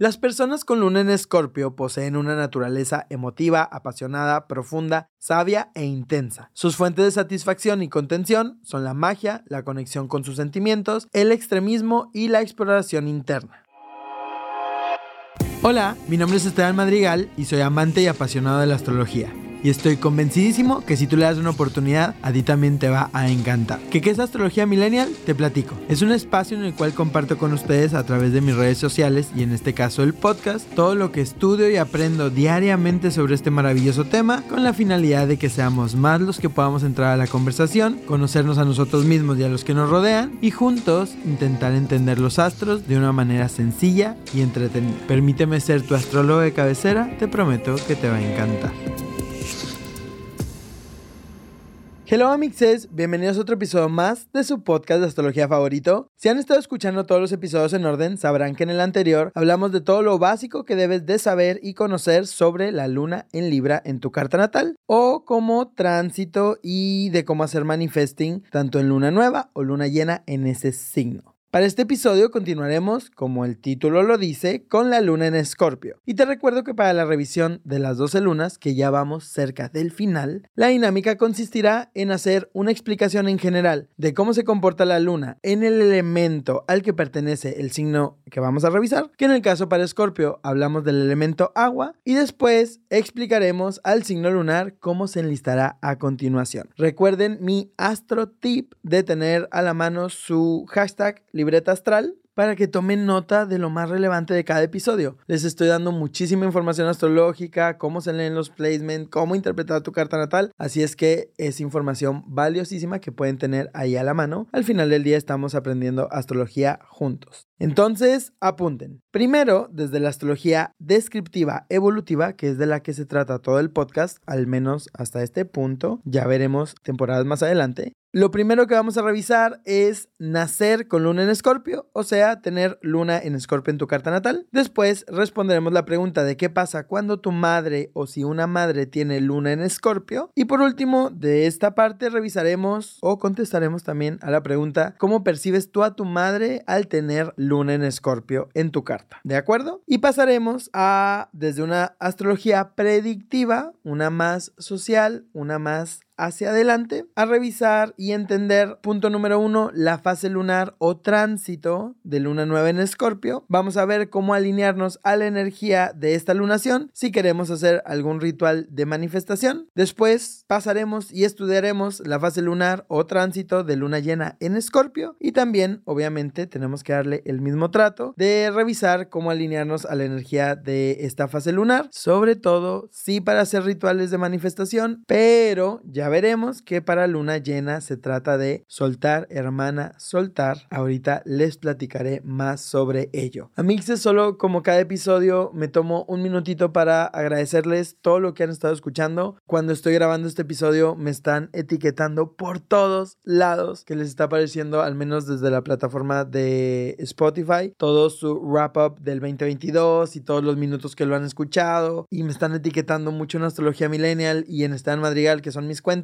Las personas con luna en Escorpio poseen una naturaleza emotiva, apasionada, profunda, sabia e intensa. Sus fuentes de satisfacción y contención son la magia, la conexión con sus sentimientos, el extremismo y la exploración interna. Hola, mi nombre es Esteban Madrigal y soy amante y apasionado de la astrología. Y estoy convencidísimo que si tú le das una oportunidad, a ti también te va a encantar. ¿Qué es Astrología Millennial? Te platico. Es un espacio en el cual comparto con ustedes a través de mis redes sociales y en este caso el podcast, todo lo que estudio y aprendo diariamente sobre este maravilloso tema con la finalidad de que seamos más los que podamos entrar a la conversación, conocernos a nosotros mismos y a los que nos rodean y juntos intentar entender los astros de una manera sencilla y entretenida. Permíteme ser tu astrólogo de cabecera, te prometo que te va a encantar. Hello amixes, bienvenidos a otro episodio más de su podcast de astrología favorito. Si han estado escuchando todos los episodios en orden, sabrán que en el anterior hablamos de todo lo básico que debes de saber y conocer sobre la luna en Libra en tu carta natal, o como tránsito y de cómo hacer manifesting tanto en luna nueva o luna llena en ese signo. Para este episodio continuaremos, como el título lo dice, con la luna en Escorpio. Y te recuerdo que para la revisión de las 12 lunas, que ya vamos cerca del final, la dinámica consistirá en hacer una explicación en general de cómo se comporta la luna en el elemento al que pertenece el signo que vamos a revisar, que en el caso para Escorpio hablamos del elemento agua, y después explicaremos al signo lunar cómo se enlistará a continuación. Recuerden mi astro tip de tener a la mano su hashtag libreta astral para que tomen nota de lo más relevante de cada episodio. Les estoy dando muchísima información astrológica, cómo se leen los placements, cómo interpretar tu carta natal, así es que es información valiosísima que pueden tener ahí a la mano. Al final del día estamos aprendiendo astrología juntos. Entonces, apunten. Primero, desde la astrología descriptiva evolutiva, que es de la que se trata todo el podcast, al menos hasta este punto, ya veremos temporadas más adelante. Lo primero que vamos a revisar es nacer con luna en Escorpio, o sea, tener luna en Escorpio en tu carta natal. Después responderemos la pregunta de qué pasa cuando tu madre o si una madre tiene luna en Escorpio. Y por último, de esta parte revisaremos o contestaremos también a la pregunta ¿cómo percibes tú a tu madre al tener luna en Escorpio en tu carta? ¿De acuerdo? Y pasaremos a, desde una astrología predictiva, una más social, una más hacia adelante, a revisar y entender, punto número 1, la fase lunar o tránsito de luna nueva en Escorpio. Vamos a ver cómo alinearnos a la energía de esta lunación si queremos hacer algún ritual de manifestación. Después pasaremos y estudiaremos la fase lunar o tránsito de luna llena en Escorpio y también, obviamente, tenemos que darle el mismo trato de revisar cómo alinearnos a la energía de esta fase lunar, sobre todo sí para hacer rituales de manifestación, pero ya veremos que para luna llena se trata de soltar, hermana, soltar. Ahorita les platicaré más sobre ello. Amixes, solo como cada episodio me tomo un minutito para agradecerles todo lo que han estado escuchando. Cuando estoy grabando este episodio me están etiquetando por todos lados que les está apareciendo, al menos desde la plataforma de Spotify, todo su wrap up del 2022 y todos los minutos que lo han escuchado, y me están etiquetando mucho en Astrología Millennial y en Esteban Madrigal, que son mis cuentas.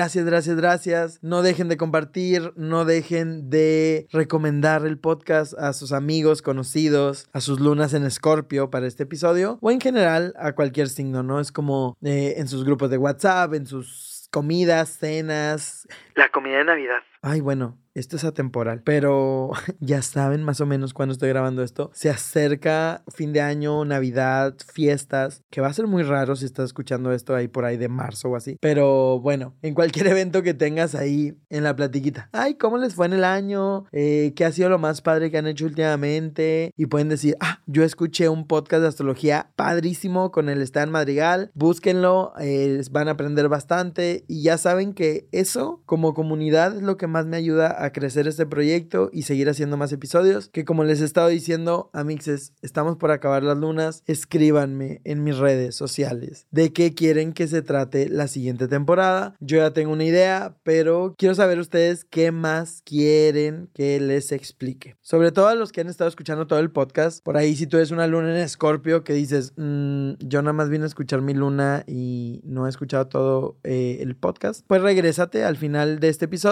Gracias. No dejen de compartir, no dejen de recomendar el podcast a sus amigos, conocidos, a sus lunas en Escorpio para este episodio, o en general a cualquier signo, ¿no? Es como en sus grupos de WhatsApp, en sus comidas, cenas, la comida de Navidad. Ay, bueno, esto es atemporal, pero ya saben más o menos cuando estoy grabando esto. Se acerca fin de año, Navidad, fiestas, que va a ser muy raro si estás escuchando esto ahí por ahí de marzo o así. Pero bueno, en cualquier evento que tengas ahí en la platiquita. Ay, ¿cómo les fue en el año? ¿Qué ha sido lo más padre que han hecho últimamente? Y pueden decir, yo escuché un podcast de astrología padrísimo con el Esteban Madrigal. Búsquenlo, van a aprender bastante. Y ya saben que eso como comunidad es lo que más me ayuda a crecer este proyecto y seguir haciendo más episodios, que como les he estado diciendo, amixes, estamos por acabar las lunas. Escríbanme en mis redes sociales de qué quieren que se trate la siguiente temporada. Yo ya tengo una idea, pero quiero saber ustedes qué más quieren que les explique. Sobre todo a los que han estado escuchando todo el podcast. Por ahí, si tú eres una luna en Escorpio que dices, yo nada más vine a escuchar mi luna y no he escuchado todo el podcast, pues regrésate al final de este episodio, te suscribes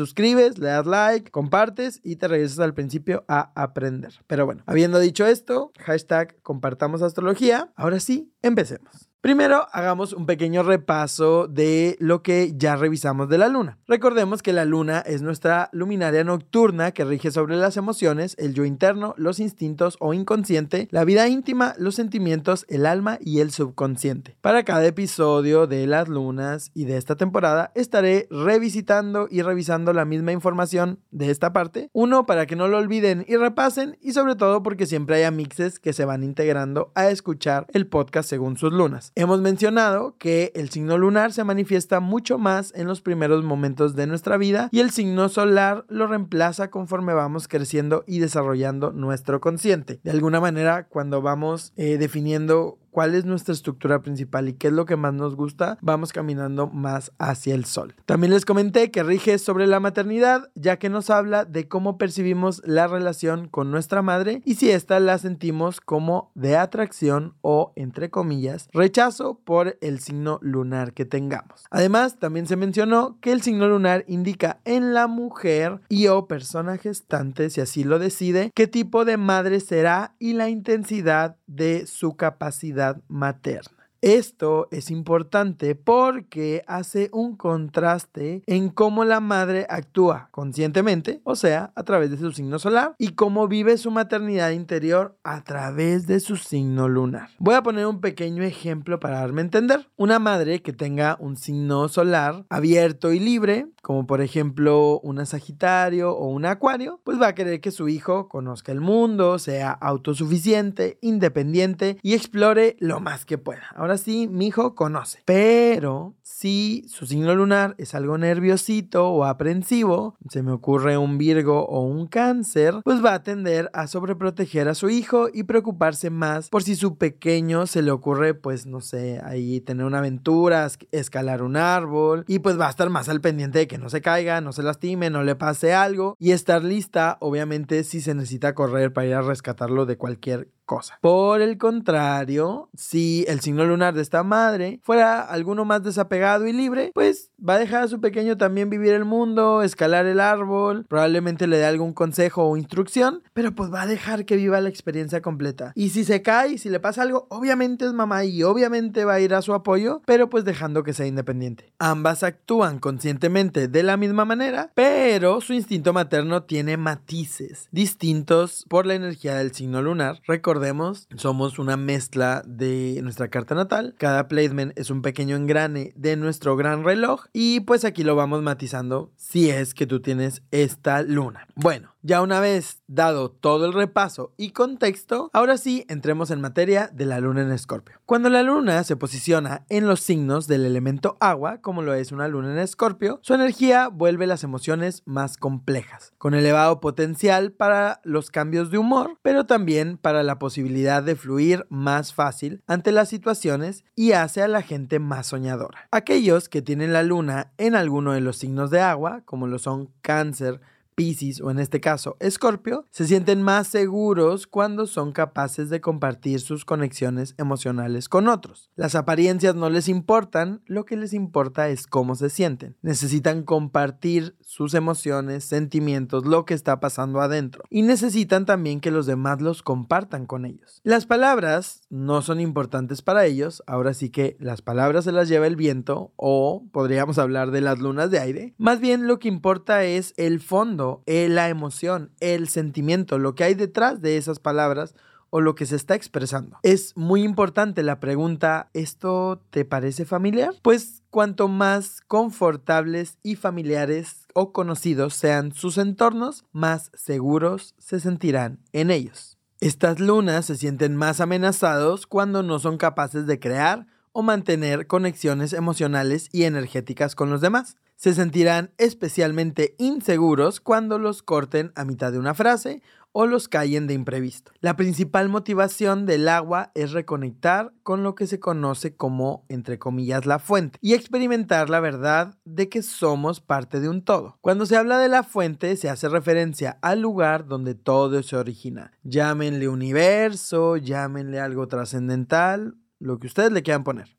suscribes, le das like, compartes y te regresas al principio a aprender. Pero bueno, habiendo dicho esto, #compartamos astrología. Ahora sí, empecemos. Primero, hagamos un pequeño repaso de lo que ya revisamos de la luna. Recordemos que la luna es nuestra luminaria nocturna que rige sobre las emociones, el yo interno, los instintos o inconsciente, la vida íntima, los sentimientos, el alma y el subconsciente. Para cada episodio de las lunas y de esta temporada, estaré revisitando y revisando la misma información de esta parte. Uno, para que no lo olviden y repasen, y sobre todo porque siempre hay amixes que se van integrando a escuchar el podcast según sus lunas. Hemos mencionado que el signo lunar se manifiesta mucho más en los primeros momentos de nuestra vida y el signo solar lo reemplaza conforme vamos creciendo y desarrollando nuestro consciente. De alguna manera, cuando vamos definiendo cuál es nuestra estructura principal y qué es lo que más nos gusta, vamos caminando más hacia el sol. También les comenté que rige sobre la maternidad, ya que nos habla de cómo percibimos la relación con nuestra madre y si ésta la sentimos como de atracción o, entre comillas, rechazo por el signo lunar que tengamos. Además, también se mencionó que el signo lunar indica en la mujer y o persona gestante, si así lo decide, qué tipo de madre será y la intensidad de su capacidad materna. Esto es importante porque hace un contraste en cómo la madre actúa conscientemente, o sea, a través de su signo solar, y cómo vive su maternidad interior a través de su signo lunar. Voy a poner un pequeño ejemplo para darme a entender. Una madre que tenga un signo solar abierto y libre, como por ejemplo una Sagitario o un Acuario, pues va a querer que su hijo conozca el mundo, sea autosuficiente, independiente y explore lo más que pueda. Ahora sí, mi hijo conoce. Pero si su signo lunar es algo nerviosito o aprensivo, se me ocurre un Virgo o un Cáncer, pues va a tender a sobreproteger a su hijo y preocuparse más por si su pequeño se le ocurre, pues no sé, ahí tener una aventura, escalar un árbol, y pues va a estar más al pendiente de que no se caiga, no se lastime, no le pase algo, y estar lista, obviamente, si se necesita correr para ir a rescatarlo de cualquier cosa. Por el contrario, si el signo lunar de esta madre fuera alguno más desapegado y libre, pues va a dejar a su pequeño también vivir el mundo, escalar el árbol, probablemente le dé algún consejo o instrucción, pero pues va a dejar que viva la experiencia completa. Y si se cae, si le pasa algo, obviamente es mamá y obviamente va a ir a su apoyo, pero pues dejando que sea independiente. Ambas actúan conscientemente de la misma manera, pero su instinto materno tiene matices distintos por la energía del signo lunar. Recordemos, somos una mezcla de nuestra carta natal. Cada placement es un pequeño engrane de nuestro gran reloj y pues aquí lo vamos matizando si es que tú tienes esta luna. Bueno, ya una vez dado todo el repaso y contexto, ahora sí entremos en materia de la luna en Escorpio. Cuando la luna se posiciona en los signos del elemento agua, como lo es una luna en Escorpio, su energía vuelve las emociones más complejas, con elevado potencial para los cambios de humor, pero también para la posibilidad de fluir más fácil ante las situaciones y hace a la gente más soñadora. Aquellos que tienen la luna en alguno de los signos de agua, como lo son Cáncer, Piscis o en este caso Escorpio, se sienten más seguros cuando son capaces de compartir sus conexiones emocionales con otros. Las apariencias no les importan, lo que les importa es cómo se sienten. Necesitan compartir sus emociones, sentimientos, lo que está pasando adentro, y necesitan también que los demás los compartan con ellos. Las palabras no son importantes para ellos, ahora sí que las palabras se las lleva el viento, o podríamos hablar de las lunas de aire. Más bien lo que importa es el fondo, la emoción, el sentimiento, lo que hay detrás de esas palabras o lo que se está expresando. Es muy importante la pregunta, ¿esto te parece familiar? Pues cuanto más confortables y familiares o conocidos sean sus entornos, más seguros se sentirán en ellos. Estas lunas se sienten más amenazados cuando no son capaces de crear o mantener conexiones emocionales y energéticas con los demás. Se sentirán especialmente inseguros cuando los corten a mitad de una frase o los callen de imprevisto. La principal motivación del agua es reconectar con lo que se conoce como, entre comillas, la fuente y experimentar la verdad de que somos parte de un todo. Cuando se habla de la fuente, se hace referencia al lugar donde todo se origina. Llámenle universo, llámenle algo trascendental, lo que ustedes le quieran poner.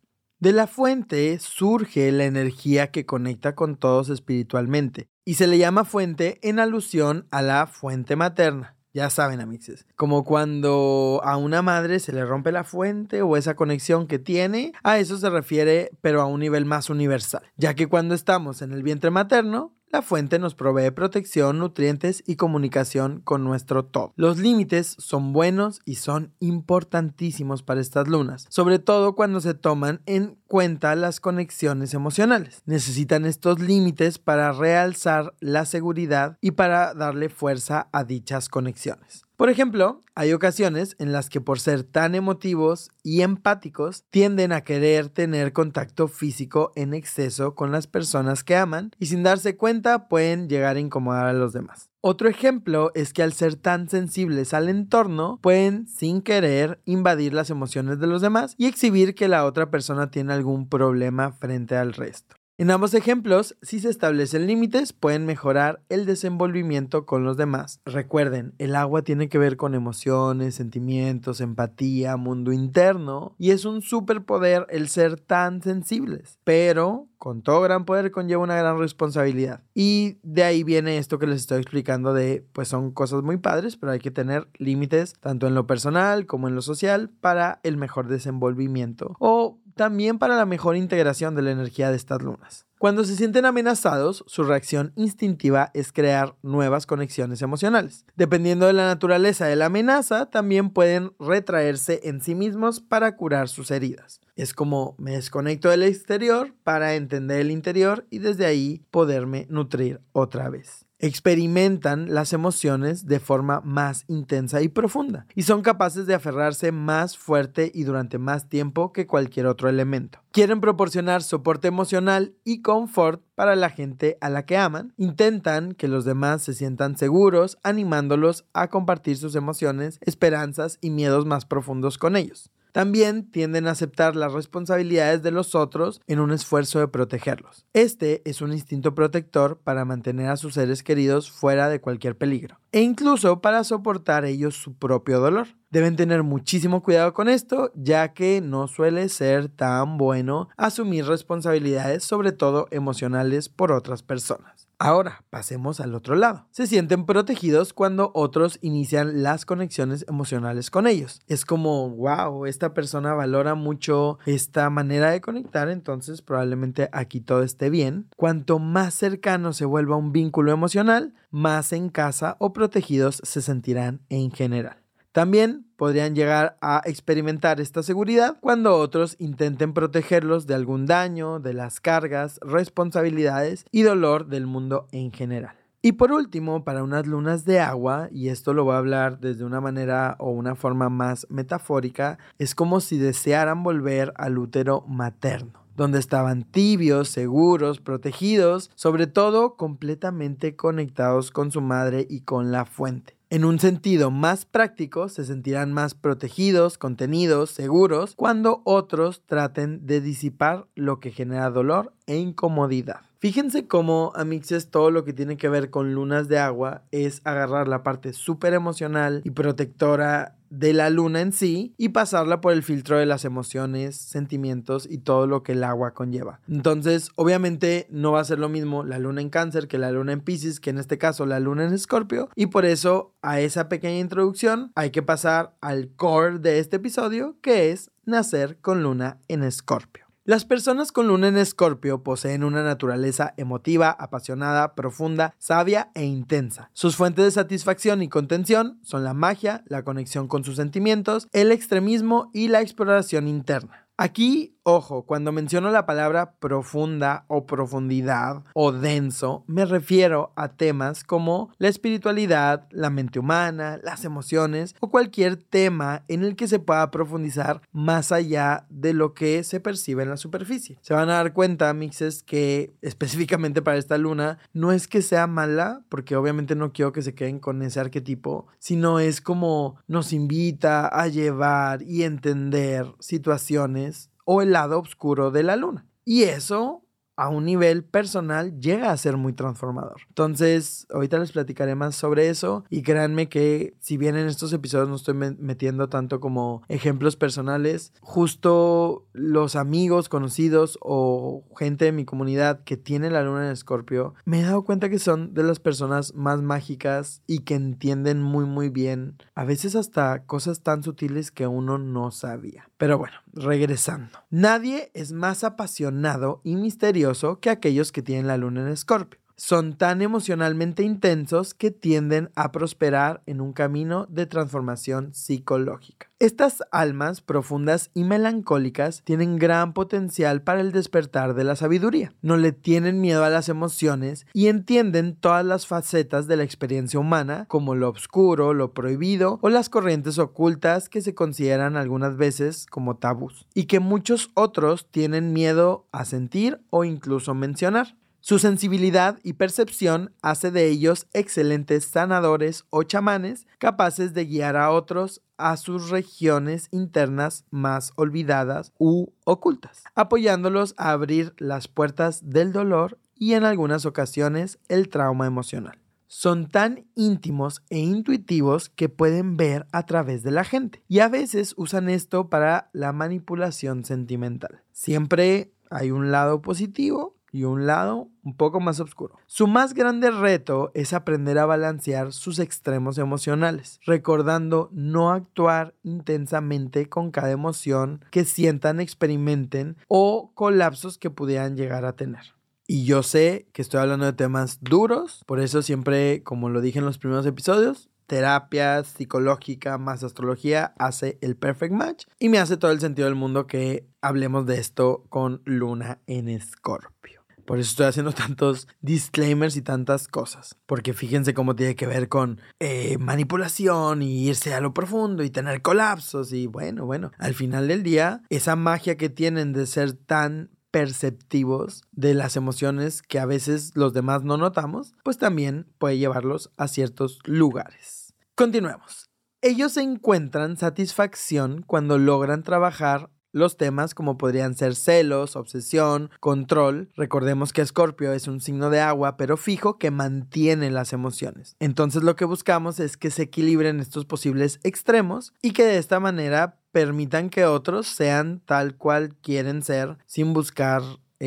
De la fuente surge la energía que conecta con todos espiritualmente y se le llama fuente en alusión a la fuente materna. Ya saben, amixes, como cuando a una madre se le rompe la fuente o esa conexión que tiene, a eso se refiere, pero a un nivel más universal, ya que cuando estamos en el vientre materno, la fuente nos provee protección, nutrientes y comunicación con nuestro todo. Los límites son buenos y son importantísimos para estas lunas, sobre todo cuando se toman en cuenta las conexiones emocionales. Necesitan estos límites para realzar la seguridad y para darle fuerza a dichas conexiones. Por ejemplo, hay ocasiones en las que por ser tan emotivos y empáticos tienden a querer tener contacto físico en exceso con las personas que aman y sin darse cuenta pueden llegar a incomodar a los demás. Otro ejemplo es que al ser tan sensibles al entorno pueden sin querer invadir las emociones de los demás y exhibir que la otra persona tiene algún problema frente al resto. En ambos ejemplos, si se establecen límites, pueden mejorar el desenvolvimiento con los demás. Recuerden, el agua tiene que ver con emociones, sentimientos, empatía, mundo interno, y es un superpoder el ser tan sensibles. Pero con todo gran poder conlleva una gran responsabilidad. Y de ahí viene esto que les estoy explicando de, pues son cosas muy padres, pero hay que tener límites tanto en lo personal como en lo social para el mejor desenvolvimiento o también para la mejor integración de la energía de estas lunas. Cuando se sienten amenazados, su reacción instintiva es crear nuevas conexiones emocionales. Dependiendo de la naturaleza de la amenaza, también pueden retraerse en sí mismos para curar sus heridas. Es como me desconecto del exterior para entender el interior y desde ahí poderme nutrir otra vez. Experimentan las emociones de forma más intensa y profunda y son capaces de aferrarse más fuerte y durante más tiempo que cualquier otro elemento. Quieren proporcionar soporte emocional y confort para la gente a la que aman. Intentan que los demás se sientan seguros, animándolos a compartir sus emociones, esperanzas y miedos más profundos con ellos. También tienden a aceptar las responsabilidades de los otros en un esfuerzo de protegerlos. Este es un instinto protector para mantener a sus seres queridos fuera de cualquier peligro e incluso para soportar ellos su propio dolor. Deben tener muchísimo cuidado con esto, ya que no suele ser tan bueno asumir responsabilidades, sobre todo emocionales, por otras personas. Ahora, pasemos al otro lado. Se sienten protegidos cuando otros inician las conexiones emocionales con ellos. Es como, wow, esta persona valora mucho esta manera de conectar, entonces probablemente aquí todo esté bien. Cuanto más cercano se vuelva un vínculo emocional, más en casa o protegidos se sentirán en general. También podrían llegar a experimentar esta seguridad cuando otros intenten protegerlos de algún daño, de las cargas, responsabilidades y dolor del mundo en general. Y por último, para unas lunas de agua, y esto lo voy a hablar desde una manera o una forma más metafórica, es como si desearan volver al útero materno, donde estaban tibios, seguros, protegidos, sobre todo completamente conectados con su madre y con la fuente. En un sentido más práctico, se sentirán más protegidos, contenidos, seguros, cuando otros traten de disipar lo que genera dolor e incomodidad. Fíjense cómo, amixes, todo lo que tiene que ver con lunas de agua es agarrar la parte súper emocional y protectora de la luna en sí y pasarla por el filtro de las emociones, sentimientos y todo lo que el agua conlleva. Entonces, obviamente no va a ser lo mismo la luna en Cáncer que la luna en Piscis, que en este caso la luna en Escorpio, y por eso a esa pequeña introducción hay que pasar al core de este episodio, que es nacer con luna en Escorpio. Las personas con luna en Escorpio poseen una naturaleza emotiva, apasionada, profunda, sabia e intensa. Sus fuentes de satisfacción y contención son la magia, la conexión con sus sentimientos, el extremismo y la exploración interna. Aquí, ojo, cuando menciono la palabra profunda o profundidad o denso, me refiero a temas como la espiritualidad, la mente humana, las emociones o cualquier tema en el que se pueda profundizar más allá de lo que se percibe en la superficie. Se van a dar cuenta, mixes, que específicamente para esta luna no es que sea mala, porque obviamente no quiero que se queden con ese arquetipo, sino es como nos invita a llevar y entender situaciones o el lado oscuro de la luna. Y eso a un nivel personal llega a ser muy transformador. Entonces, ahorita les platicaré más sobre eso y créanme que si bien en estos episodios no estoy metiendo tanto como ejemplos personales, justo los amigos, conocidos o gente de mi comunidad que tiene la luna en Escorpio, me he dado cuenta que son de las personas más mágicas y que entienden muy bien, a veces hasta cosas tan sutiles que uno no sabía. Pero bueno, regresando. Nadie es más apasionado y misterioso que aquellos que tienen la luna en Escorpio. Son tan emocionalmente intensos que tienden a prosperar en un camino de transformación psicológica. Estas almas profundas y melancólicas tienen gran potencial para el despertar de la sabiduría. No le tienen miedo a las emociones y entienden todas las facetas de la experiencia humana, como lo oscuro, lo prohibido o las corrientes ocultas que se consideran algunas veces como tabús y que muchos otros tienen miedo a sentir o incluso mencionar. Su sensibilidad y percepción hace de ellos excelentes sanadores o chamanes capaces de guiar a otros a sus regiones internas más olvidadas u ocultas, apoyándolos a abrir las puertas del dolor y en algunas ocasiones el trauma emocional. Son tan íntimos e intuitivos que pueden ver a través de la gente y a veces usan esto para la manipulación sentimental. Siempre hay un lado positivo y un lado un poco más oscuro. Su más grande reto es aprender a balancear sus extremos emocionales, recordando no actuar intensamente con cada emoción que sientan, experimenten o colapsos que pudieran llegar a tener. Y yo sé que estoy hablando de temas duros, por eso siempre, como lo dije en los primeros episodios, terapia psicológica más astrología hace el perfect match y me hace todo el sentido del mundo que hablemos de esto con luna en Escorpio. Por eso estoy haciendo tantos disclaimers y tantas cosas. Porque fíjense cómo tiene que ver con manipulación y irse a lo profundo y tener colapsos. Y bueno, al final del día, esa magia que tienen de ser tan perceptivos de las emociones que a veces los demás no notamos, pues también puede llevarlos a ciertos lugares. Continuemos. Ellos encuentran satisfacción cuando logran trabajar los temas como podrían ser celos, obsesión, control. Recordemos que Escorpio es un signo de agua, pero fijo que mantiene las emociones. Entonces lo que buscamos es que se equilibren estos posibles extremos y que de esta manera permitan que otros sean tal cual quieren ser sin buscar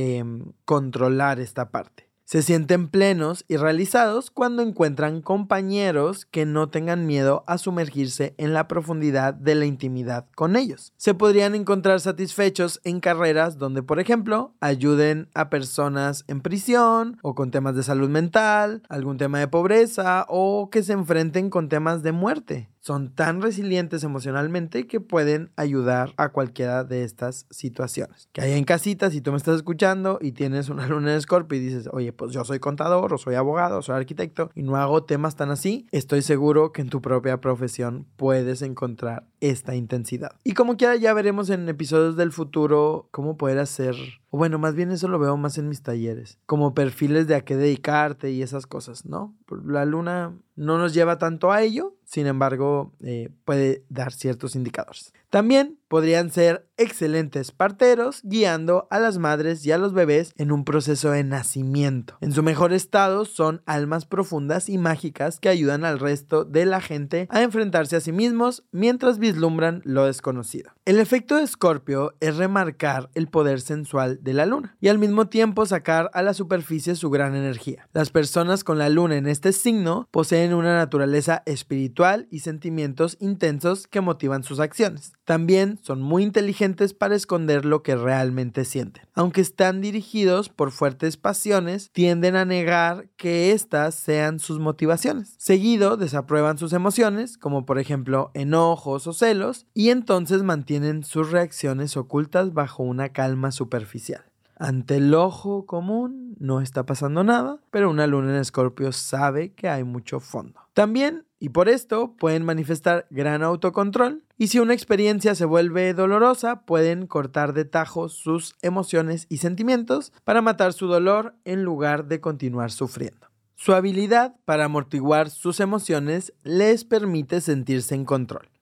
controlar esta parte. Se sienten plenos y realizados cuando encuentran compañeros que no tengan miedo a sumergirse en la profundidad de la intimidad con ellos. Se podrían encontrar satisfechos en carreras donde, por ejemplo, ayuden a personas en prisión o con temas de salud mental, algún tema de pobreza o que se enfrenten con temas de muerte. Son tan resilientes emocionalmente que pueden ayudar a cualquiera de estas situaciones. Que hay en casita, si tú me estás escuchando y tienes una luna en Escorpio y dices, oye, pues yo soy contador o soy abogado o soy arquitecto y no hago temas tan así, estoy seguro que en tu propia profesión puedes encontrar esta intensidad. Y como quiera ya veremos en episodios del futuro cómo poder hacer, o bueno, más bien eso lo veo más en mis talleres, como perfiles de a qué dedicarte y esas cosas, ¿no? La luna no nos lleva tanto a ello, sin embargo, puede dar ciertos indicadores. También podrían ser excelentes parteros, guiando a las madres y a los bebés en un proceso de nacimiento. En su mejor estado son almas profundas y mágicas que ayudan al resto de la gente a enfrentarse a sí mismos mientras vislumbran lo desconocido. El efecto de Escorpio es remarcar el poder sensual de la luna y al mismo tiempo sacar a la superficie su gran energía. Las personas con la luna en este signo poseen una naturaleza espiritual y sentimientos intensos que motivan sus acciones. También son muy inteligentes para esconder lo que realmente sienten. Aunque están dirigidos por fuertes pasiones, tienden a negar que éstas sean sus motivaciones. Seguido, desaprueban sus emociones, como por ejemplo enojos o celos, y entonces mantienen sus reacciones ocultas bajo una calma superficial. Ante el ojo común no está pasando nada, pero una luna en Escorpio sabe que hay mucho fondo. También, y por esto, pueden manifestar gran autocontrol y si una experiencia se vuelve dolorosa, pueden cortar de tajo sus emociones y sentimientos para matar su dolor en lugar de continuar sufriendo. Su habilidad para amortiguar sus emociones les permite sentirse en control.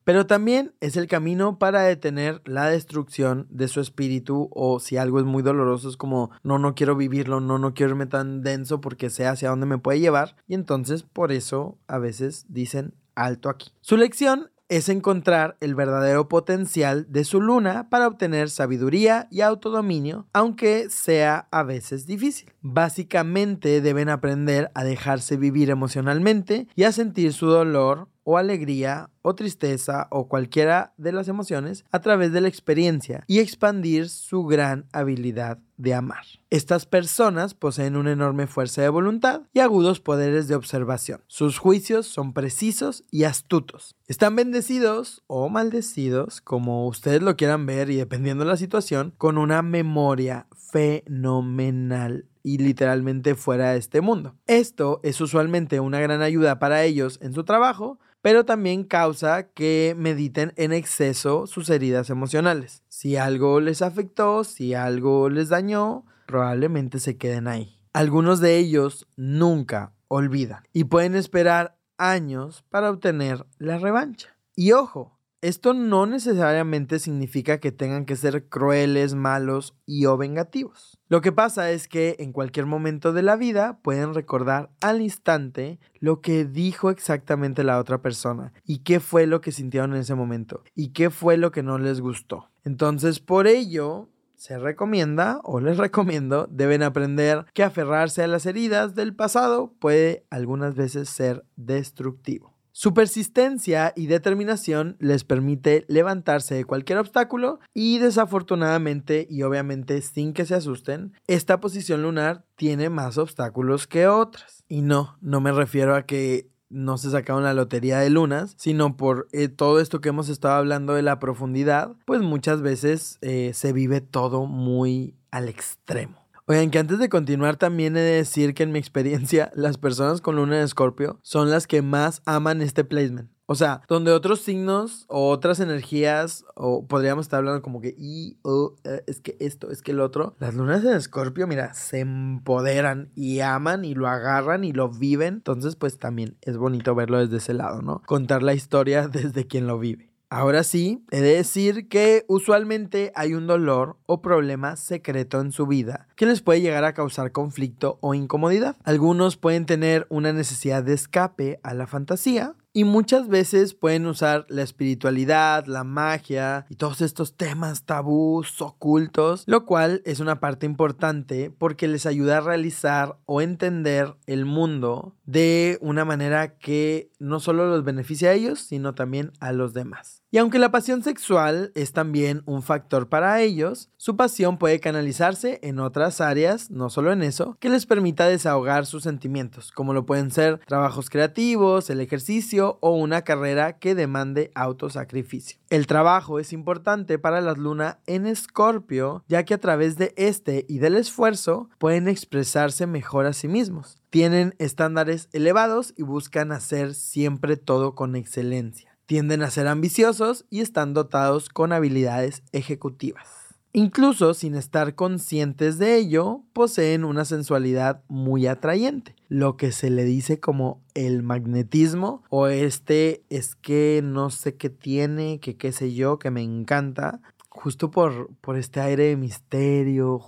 pero también es el camino para detener la destrucción de su espíritu, o si algo es muy doloroso es como no quiero vivirlo, no quiero irme tan denso porque sé hacia dónde me puede llevar, y entonces por eso a veces dicen alto aquí. Su lección es encontrar el verdadero potencial de su luna para obtener sabiduría y autodominio, aunque sea a veces difícil. Básicamente deben aprender a dejarse vivir emocionalmente y a sentir su dolor o alegría o tristeza o cualquiera de las emociones a través de la experiencia y expandir su gran habilidad de amar. Estas personas poseen una enorme fuerza de voluntad y agudos poderes de observación. Sus juicios son precisos y astutos. Están bendecidos o maldecidos, como ustedes lo quieran ver y dependiendo de la situación, con una memoria fenomenal y literalmente fuera de este mundo. Esto es usualmente una gran ayuda para ellos en su trabajo, pero también causa que mediten en exceso sus heridas emocionales. Si algo les afectó, si algo les dañó, probablemente se queden ahí. Algunos de ellos nunca olvidan y pueden esperar años para obtener la revancha. Y ojo, esto no necesariamente significa que tengan que ser crueles, malos o vengativos. Lo que pasa es que en cualquier momento de la vida pueden recordar al instante lo que dijo exactamente la otra persona y qué fue lo que sintieron en ese momento y qué fue lo que no les gustó. Entonces, por ello, se recomienda o les recomiendo, deben aprender que aferrarse a las heridas del pasado puede algunas veces ser destructivo. Su persistencia y determinación les permite levantarse de cualquier obstáculo y desafortunadamente y obviamente sin que se asusten, esta posición lunar tiene más obstáculos que otras. Y no me refiero a que no se sacaron la lotería de lunas, sino por todo esto que hemos estado hablando de la profundidad, pues muchas veces se vive todo muy al extremo. Oigan, que antes de continuar también he de decir que en mi experiencia las personas con luna en Escorpio son las que más aman este placement. O sea, donde otros signos o otras energías, o podríamos estar hablando como que es que esto, es que el otro, las lunas en Escorpio, mira, se empoderan y aman y lo agarran y lo viven. Entonces, pues también es bonito verlo desde ese lado, ¿no? Contar la historia desde quien lo vive. Ahora sí, he de decir que usualmente hay un dolor o problema secreto en su vida que les puede llegar a causar conflicto o incomodidad. Algunos pueden tener una necesidad de escape a la fantasía y muchas veces pueden usar la espiritualidad, la magia y todos estos temas tabús, ocultos, lo cual es una parte importante porque les ayuda a realizar o entender el mundo de una manera que no solo los beneficia a ellos, sino también a los demás. Y aunque la pasión sexual es también un factor para ellos, su pasión puede canalizarse en otras áreas, no solo en eso, que les permita desahogar sus sentimientos, como lo pueden ser trabajos creativos, el ejercicio o una carrera que demande autosacrificio. El trabajo es importante para las lunas en Escorpio, ya que a través de este y del esfuerzo pueden expresarse mejor a sí mismos. Tienen estándares elevados y buscan hacer siempre todo con excelencia. Tienden a ser ambiciosos y están dotados con habilidades ejecutivas. Incluso sin estar conscientes de ello, poseen una sensualidad muy atrayente, lo que se le dice como el magnetismo o es que no sé qué tiene, que qué sé yo, que me encanta. Justo por este aire de misterio,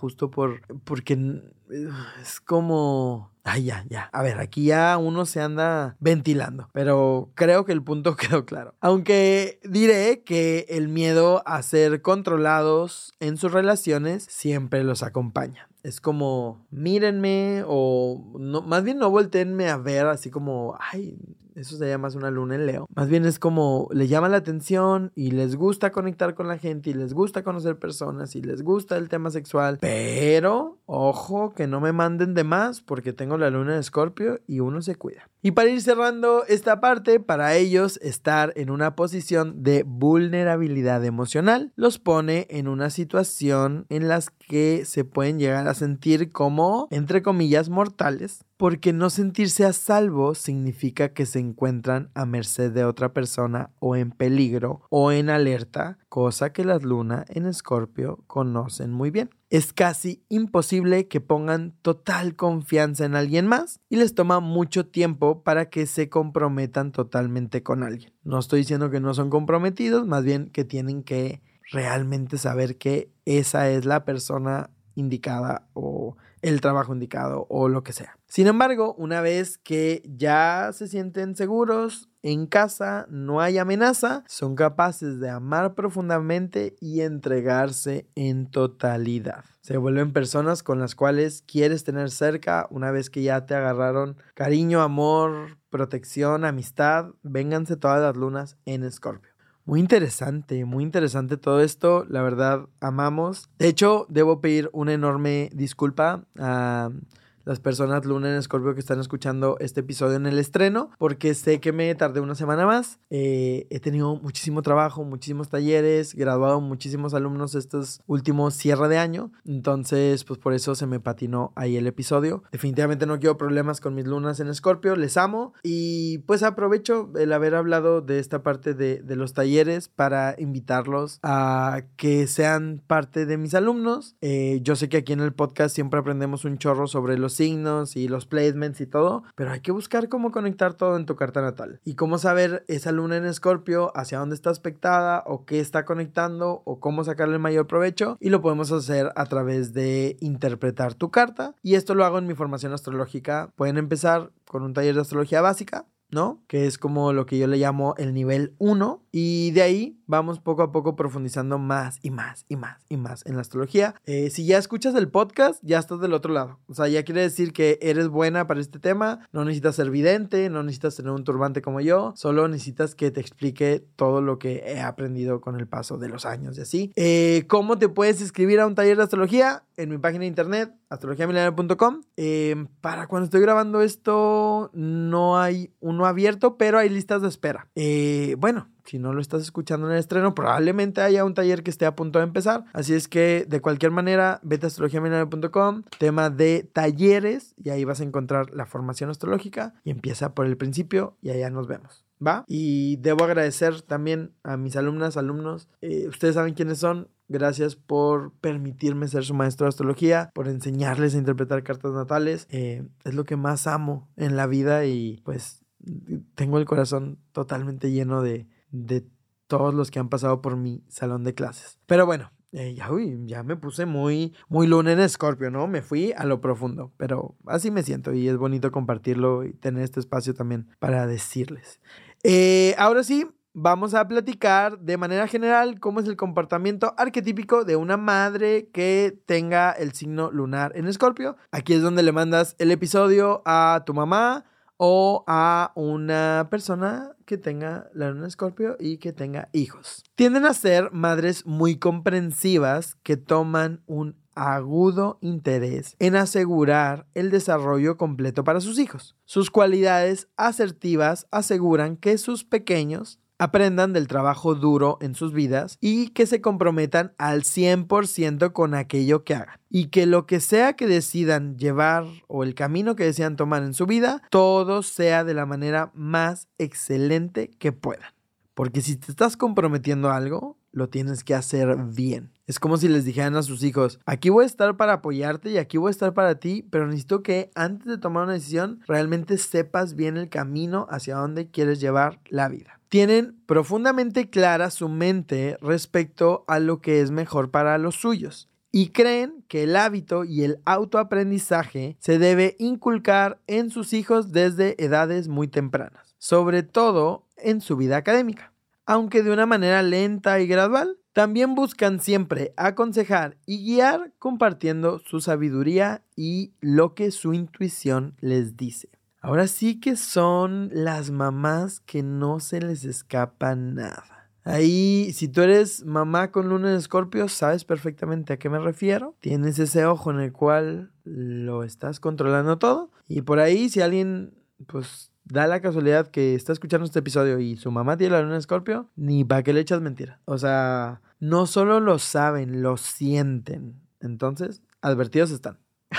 porque es como... Ay, ya. A ver, aquí ya uno se anda ventilando, pero creo que el punto quedó claro. Aunque diré que el miedo a ser controlados en sus relaciones siempre los acompaña. Es como, mírenme o no, más bien no volteenme a ver así como, ay, eso sería más una luna en Leo. Más bien es como, le llama la atención y les gusta conectar con la gente y les gusta conocer personas y les gusta el tema sexual. Pero, ojo, que no me manden de más porque tengo la luna en Escorpio y uno se cuida. Y para ir cerrando esta parte, para ellos estar en una posición de vulnerabilidad emocional los pone en una situación en las que se pueden llegar a sentir como, entre comillas, mortales, porque no sentirse a salvo significa que se encuentran a merced de otra persona o en peligro o en alerta, cosa que las lunas en Escorpio conocen muy bien. Es casi imposible que pongan total confianza en alguien más y les toma mucho tiempo para que se comprometan totalmente con alguien. No estoy diciendo que no son comprometidos, más bien que tienen que realmente saber que esa es la persona indicada o el trabajo indicado o lo que sea. Sin embargo, una vez que ya se sienten seguros en casa, no hay amenaza, son capaces de amar profundamente y entregarse en totalidad. Se vuelven personas con las cuales quieres tener cerca una vez que ya te agarraron cariño, amor, protección, amistad. Vénganse todas las lunas en Escorpio. Muy interesante todo esto. La verdad, amamos. De hecho, debo pedir una enorme disculpa a las personas Luna en Escorpio que están escuchando este episodio en el estreno, porque sé que me tardé una semana más. He tenido muchísimo trabajo, muchísimos talleres, graduado muchísimos alumnos estos últimos cierre de año. Entonces, pues por eso se me patinó ahí el episodio. Definitivamente no quiero problemas con mis lunas en Escorpio, les amo. Y pues aprovecho el haber hablado de esta parte de los talleres para invitarlos a que sean parte de mis alumnos. Yo sé que aquí en el podcast siempre aprendemos un chorro sobre los signos y los placements y todo, pero hay que buscar cómo conectar todo en tu carta natal y cómo saber esa luna en Escorpio hacia dónde está aspectada o qué está conectando o cómo sacarle el mayor provecho, y lo podemos hacer a través de interpretar tu carta, y esto lo hago en mi formación astrológica. Pueden empezar con un taller de astrología básica, ¿no? Que es como lo que yo le llamo el nivel 1, y de ahí vamos poco a poco profundizando más y más y más y más en la astrología. Si ya escuchas el podcast, ya estás del otro lado. O sea, ya quiere decir que eres buena para este tema. No necesitas ser vidente, no necesitas tener un turbante como yo, solo necesitas que te explique todo lo que he aprendido con el paso de los años y así. ¿Cómo te puedes inscribir a un taller de astrología? En mi página de internet, astrologiamilenial.com. Para cuando estoy grabando esto, no hay uno abierto, pero hay listas de espera. Bueno, si no lo estás escuchando en el estreno, probablemente haya un taller que esté a punto de empezar. Así es que, de cualquier manera, vete a astrologiamilenial.com, tema de talleres, y ahí vas a encontrar la formación astrológica, y empieza por el principio y allá nos vemos, ¿va? Y debo agradecer también a mis alumnos. Ustedes saben quiénes son. Gracias por permitirme ser su maestro de astrología, por enseñarles a interpretar cartas natales. Es lo que más amo en la vida, y pues tengo el corazón totalmente lleno de todos los que han pasado por mi salón de clases. Pero bueno, ya me puse muy luna en Escorpio, ¿no? Me fui a lo profundo, pero así me siento, y es bonito compartirlo y tener este espacio también para decirles. Ahora sí, vamos a platicar de manera general cómo es el comportamiento arquetípico de una madre que tenga el signo lunar en Escorpio. Aquí es donde le mandas el episodio a tu mamá o a una persona que tenga la luna en Escorpio y que tenga hijos. Tienden a ser madres muy comprensivas que toman un agudo interés en asegurar el desarrollo completo para sus hijos. Sus cualidades asertivas aseguran que sus pequeños aprendan del trabajo duro en sus vidas y que se comprometan al 100% con aquello que hagan. Y que lo que sea que decidan llevar o el camino que desean tomar en su vida, todo sea de la manera más excelente que puedan. Porque si te estás comprometiendo a algo, lo tienes que hacer bien. Es como si les dijeran a sus hijos: aquí voy a estar para apoyarte y aquí voy a estar para ti, pero necesito que antes de tomar una decisión realmente sepas bien el camino hacia donde quieres llevar la vida. Tienen profundamente clara su mente respecto a lo que es mejor para los suyos, y creen que el hábito y el autoaprendizaje se debe inculcar en sus hijos desde edades muy tempranas, sobre todo en su vida académica. Aunque de una manera lenta y gradual, también buscan siempre aconsejar y guiar compartiendo su sabiduría y lo que su intuición les dice. Ahora sí que son las mamás que no se les escapa nada. Ahí, si tú eres mamá con luna en Escorpio, sabes perfectamente a qué me refiero. Tienes ese ojo en el cual lo estás controlando todo. Y por ahí, si alguien, pues, da la casualidad que está escuchando este episodio y su mamá tiene la luna en Escorpio, ni para qué le echas mentira. O sea, no solo lo saben, lo sienten. Entonces, advertidos están.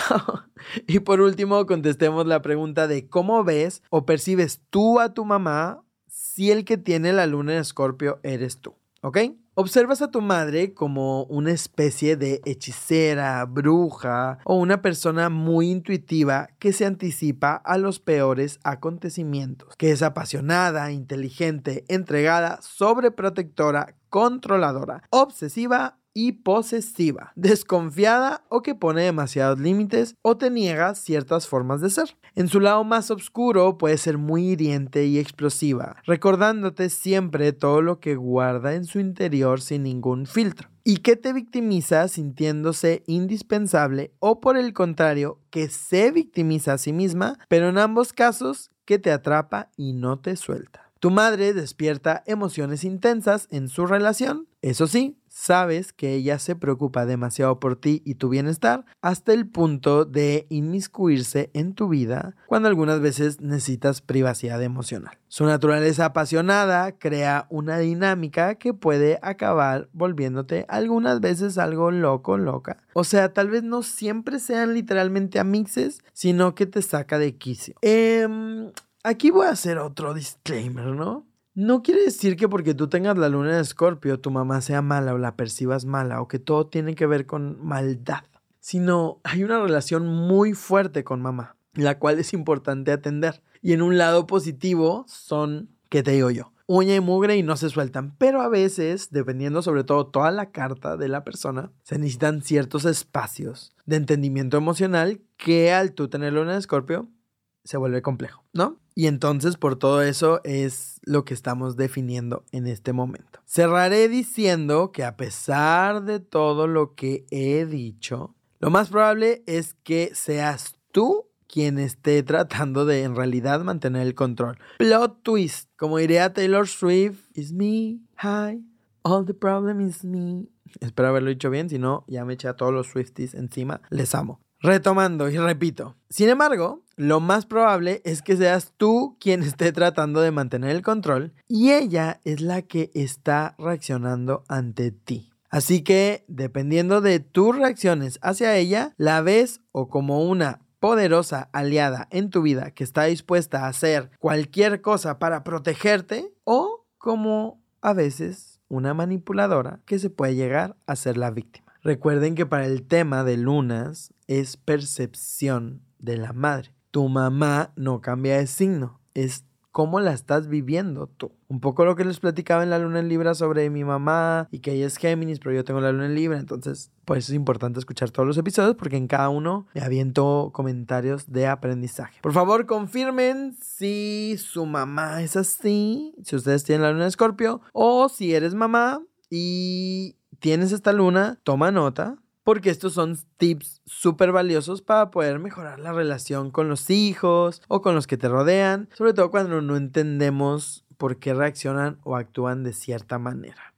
Y por último, contestemos la pregunta de cómo ves o percibes tú a tu mamá si el que tiene la luna en Escorpio eres tú, ¿ok? Observas a tu madre como una especie de hechicera, bruja o una persona muy intuitiva que se anticipa a los peores acontecimientos, que es apasionada, inteligente, entregada, sobreprotectora, controladora, obsesiva y posesiva, desconfiada o que pone demasiados límites o te niega ciertas formas de ser. En su lado más oscuro puede ser muy hiriente y explosiva, recordándote siempre todo lo que guarda en su interior sin ningún filtro y que te victimiza sintiéndose indispensable o por el contrario que se victimiza a sí misma, pero en ambos casos que te atrapa y no te suelta. Tu madre despierta emociones intensas en su relación. Eso sí, sabes que ella se preocupa demasiado por ti y tu bienestar hasta el punto de inmiscuirse en tu vida cuando algunas veces necesitas privacidad emocional. Su naturaleza apasionada crea una dinámica que puede acabar volviéndote algunas veces algo loca. O sea, tal vez no siempre sean literalmente amixes, sino que te saca de quicio. Aquí voy a hacer otro disclaimer, ¿no? No quiere decir que porque tú tengas la luna en Escorpio tu mamá sea mala o la percibas mala o que todo tiene que ver con maldad, sino hay una relación muy fuerte con mamá, la cual es importante atender. Y en un lado positivo son, ¿qué te digo yo? Uña y mugre y no se sueltan, pero a veces, dependiendo sobre todo toda la carta de la persona, se necesitan ciertos espacios de entendimiento emocional que al tú tener luna en Escorpio se vuelve complejo, ¿no? Y entonces por todo eso es lo que estamos definiendo en este momento. Cerraré diciendo que a pesar de todo lo que he dicho, lo más probable es que seas tú quien esté tratando de en realidad mantener el control. Plot twist, como diría Taylor Swift, it's me, hi, all the problem is me. Espero haberlo dicho bien, si no ya me eché a todos los Swifties encima, les amo. Retomando y repito, sin embargo, lo más probable es que seas tú quien esté tratando de mantener el control y ella es la que está reaccionando ante ti. Así que, dependiendo de tus reacciones hacia ella, la ves o como una poderosa aliada en tu vida que está dispuesta a hacer cualquier cosa para protegerte o como a veces una manipuladora que se puede llegar a ser la víctima. Recuerden que para el tema de lunas es percepción de la madre. Tu mamá no cambia de signo, es cómo la estás viviendo tú. Un poco lo que les platicaba en la luna en Libra sobre mi mamá y que ella es Géminis, pero yo tengo la luna en Libra, entonces pues es importante escuchar todos los episodios porque en cada uno me aviento comentarios de aprendizaje. Por favor, confirmen si su mamá es así, si ustedes tienen la luna en Escorpio o si eres mamá y tienes esta luna, toma nota, porque estos son tips súper valiosos para poder mejorar la relación con los hijos o con los que te rodean, sobre todo cuando no entendemos por qué reaccionan o actúan de cierta manera.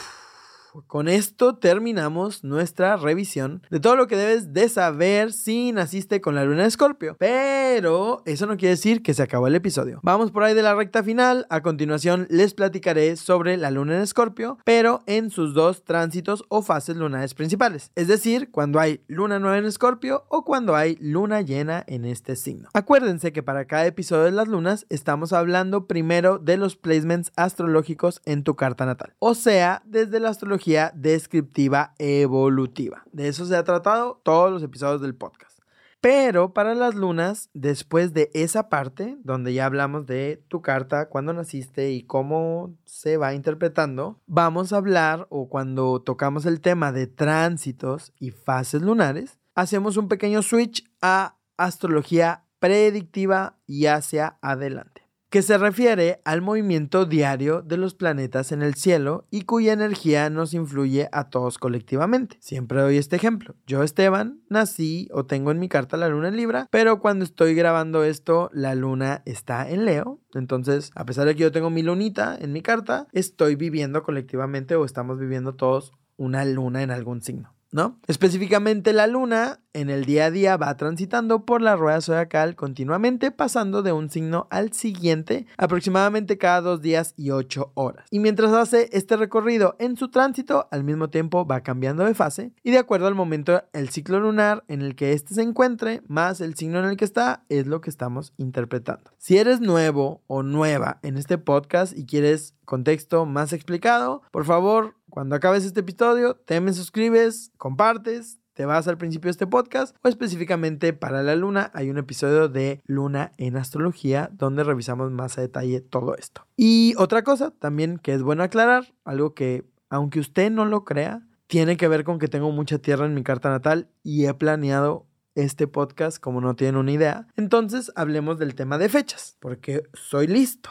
Con esto terminamos nuestra revisión de todo lo que debes de saber si naciste con la luna en Escorpio. Pero eso no quiere decir que se acabó el episodio. Vamos por ahí de la recta final. A continuación les platicaré sobre la luna en Escorpio, pero en sus dos tránsitos o fases lunares principales. Es decir, cuando hay luna nueva en Escorpio o cuando hay luna llena en este signo. Acuérdense que para cada episodio de las lunas estamos hablando primero de los placements astrológicos en tu carta natal. O sea, desde la astrología descriptiva evolutiva. De eso se ha tratado todos los episodios del podcast. Pero para las lunas, después de esa parte, donde ya hablamos de tu carta, cuándo naciste y cómo se va interpretando, vamos a hablar, o cuando tocamos el tema de tránsitos y fases lunares, hacemos un pequeño switch a astrología predictiva y hacia adelante, que se refiere al movimiento diario de los planetas en el cielo y cuya energía nos influye a todos colectivamente. Siempre doy este ejemplo. Yo, Esteban, nací o tengo en mi carta la luna en Libra, pero cuando estoy grabando esto, la luna está en Leo. Entonces, a pesar de que yo tengo mi lunita en mi carta, estoy viviendo colectivamente o estamos viviendo todos una luna en algún signo, ¿no? Específicamente la luna en el día a día va transitando por la rueda zodiacal continuamente, pasando de un signo al siguiente aproximadamente cada 2 días y 8 horas. Y mientras hace este recorrido en su tránsito, al mismo tiempo va cambiando de fase y de acuerdo al momento el ciclo lunar en el que éste se encuentre más el signo en el que está es lo que estamos interpretando. Si eres nuevo o nueva en este podcast y quieres contexto más explicado, por favor, cuando acabes este episodio, te me suscribes, compartes, te vas al principio de este podcast o específicamente para la luna hay un episodio de Luna en Astrología donde revisamos más a detalle todo esto. Y otra cosa también que es bueno aclarar, algo que aunque usted no lo crea, tiene que ver con que tengo mucha tierra en mi carta natal y he planeado este podcast como no tienen una idea. Entonces hablemos del tema de fechas porque soy listo.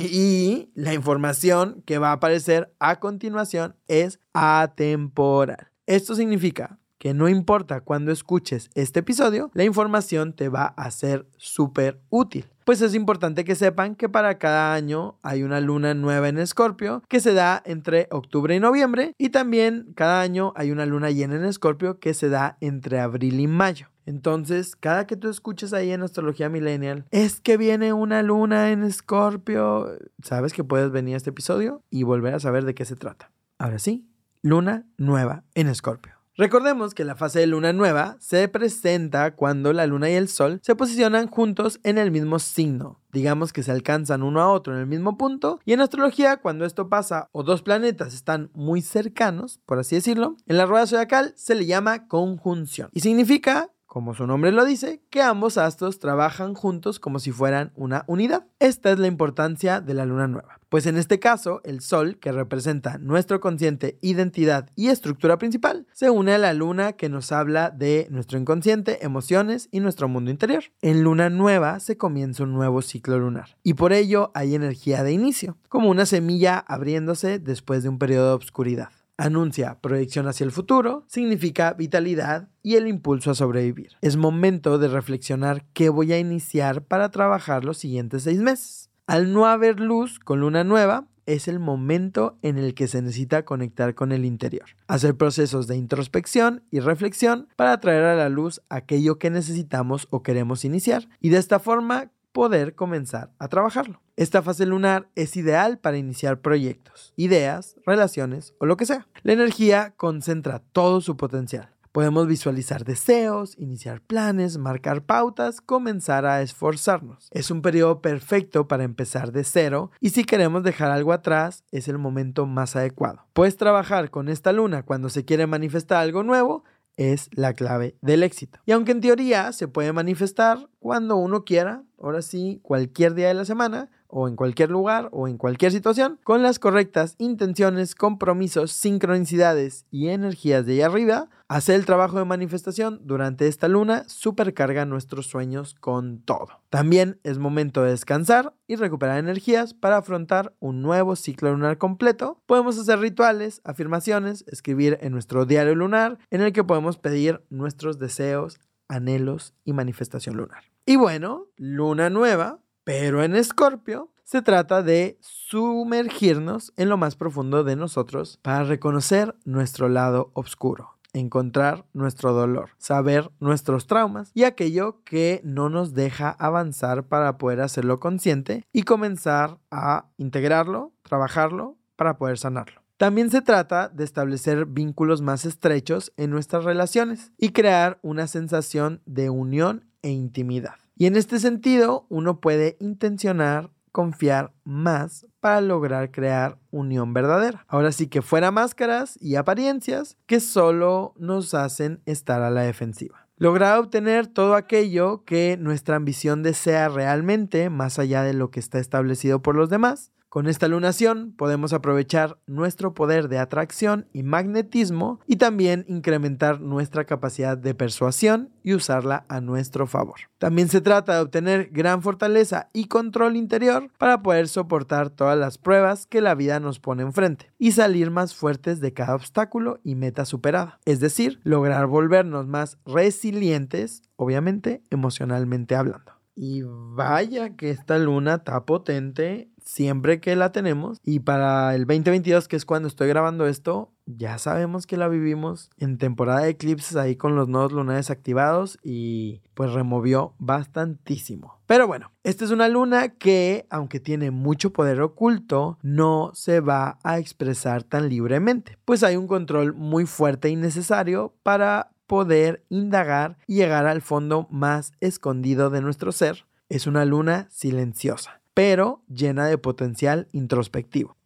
Y la información que va a aparecer a continuación es atemporal. Esto significa que no importa cuándo escuches este episodio, la información te va a ser súper útil. Pues es importante que sepan que para cada año hay una luna nueva en Escorpio que se da entre octubre y noviembre y también cada año hay una luna llena en Escorpio que se da entre abril y mayo. Entonces, cada que tú escuches ahí en Astrología Millennial, es que viene una luna en Escorpio, sabes que puedes venir a este episodio y volver a saber de qué se trata. Ahora sí, luna nueva en Escorpio. Recordemos que la fase de luna nueva se presenta cuando la luna y el sol se posicionan juntos en el mismo signo. Digamos que se alcanzan uno a otro en el mismo punto y en astrología cuando esto pasa o dos planetas están muy cercanos, por así decirlo, en la rueda zodiacal se le llama conjunción y significa, como su nombre lo dice, que ambos astros trabajan juntos como si fueran una unidad. Esta es la importancia de la luna nueva. Pues en este caso, el Sol, que representa nuestro consciente, identidad y estructura principal, se une a la luna que nos habla de nuestro inconsciente, emociones y nuestro mundo interior. En luna nueva se comienza un nuevo ciclo lunar y por ello hay energía de inicio, como una semilla abriéndose después de un periodo de oscuridad. Anuncia proyección hacia el futuro, significa vitalidad y el impulso a sobrevivir. Es momento de reflexionar qué voy a iniciar para trabajar los siguientes 6 meses. Al no haber luz con luna nueva, es el momento en el que se necesita conectar con el interior. Hacer procesos de introspección y reflexión para traer a la luz aquello que necesitamos o queremos iniciar y de esta forma poder comenzar a trabajarlo. Esta fase lunar es ideal para iniciar proyectos, ideas, relaciones o lo que sea. La energía concentra todo su potencial. Podemos visualizar deseos, iniciar planes, marcar pautas, comenzar a esforzarnos. Es un periodo perfecto para empezar de cero y si queremos dejar algo atrás, es el momento más adecuado. Puedes trabajar con esta luna cuando se quiere manifestar algo nuevo, es la clave del éxito. Y aunque en teoría se puede manifestar cuando uno quiera, ahora sí, cualquier día de la semana, o en cualquier lugar, o en cualquier situación, con las correctas intenciones, compromisos, sincronicidades y energías de allá arriba, hacer el trabajo de manifestación durante esta luna supercarga nuestros sueños con todo. También es momento de descansar y recuperar energías para afrontar un nuevo ciclo lunar completo. Podemos hacer rituales, afirmaciones, escribir en nuestro diario lunar, en el que podemos pedir nuestros deseos, anhelos y manifestación lunar. Y bueno, luna nueva, pero en Escorpio, se trata de sumergirnos en lo más profundo de nosotros para reconocer nuestro lado oscuro, encontrar nuestro dolor, saber nuestros traumas y aquello que no nos deja avanzar para poder hacerlo consciente y comenzar a integrarlo, trabajarlo para poder sanarlo. También se trata de establecer vínculos más estrechos en nuestras relaciones y crear una sensación de unión e intimidad. Y en este sentido, uno puede intencionar confiar más para lograr crear unión verdadera. Ahora sí que fuera máscaras y apariencias que solo nos hacen estar a la defensiva. Lograr obtener todo aquello que nuestra ambición desea realmente, más allá de lo que está establecido por los demás. Con esta lunación podemos aprovechar nuestro poder de atracción y magnetismo y también incrementar nuestra capacidad de persuasión y usarla a nuestro favor. También se trata de obtener gran fortaleza y control interior para poder soportar todas las pruebas que la vida nos pone enfrente y salir más fuertes de cada obstáculo y meta superada. Es decir, lograr volvernos más resilientes, obviamente emocionalmente hablando. Y vaya que esta luna está potente siempre que la tenemos. Y para el 2022, que es cuando estoy grabando esto, ya sabemos que la vivimos en temporada de eclipses ahí con los nodos lunares activados y pues removió bastantísimo. Pero bueno, esta es una luna que, aunque tiene mucho poder oculto, no se va a expresar tan libremente. Pues hay un control muy fuerte y necesario para poder indagar y llegar al fondo más escondido de nuestro ser. Es una luna silenciosa, pero llena de potencial introspectivo.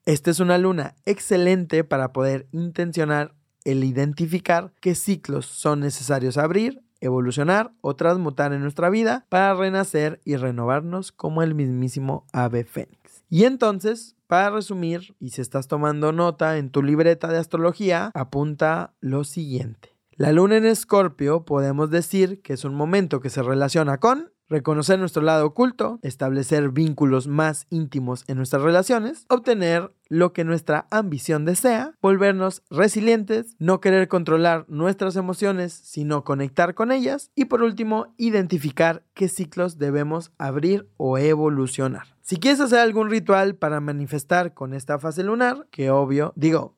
Esta es una luna excelente para poder intencionar el identificar qué ciclos son necesarios abrir, evolucionar o transmutar en nuestra vida para renacer y renovarnos como el mismísimo ave fénix. Y entonces, para resumir, y si estás tomando nota en tu libreta de astrología, apunta lo siguiente. La luna en Escorpio podemos decir que es un momento que se relaciona con reconocer nuestro lado oculto, establecer vínculos más íntimos en nuestras relaciones, obtener lo que nuestra ambición desea, volvernos resilientes, no querer controlar nuestras emociones, sino conectar con ellas y por último, identificar qué ciclos debemos abrir o evolucionar. Si quieres hacer algún ritual para manifestar con esta fase lunar, que obvio,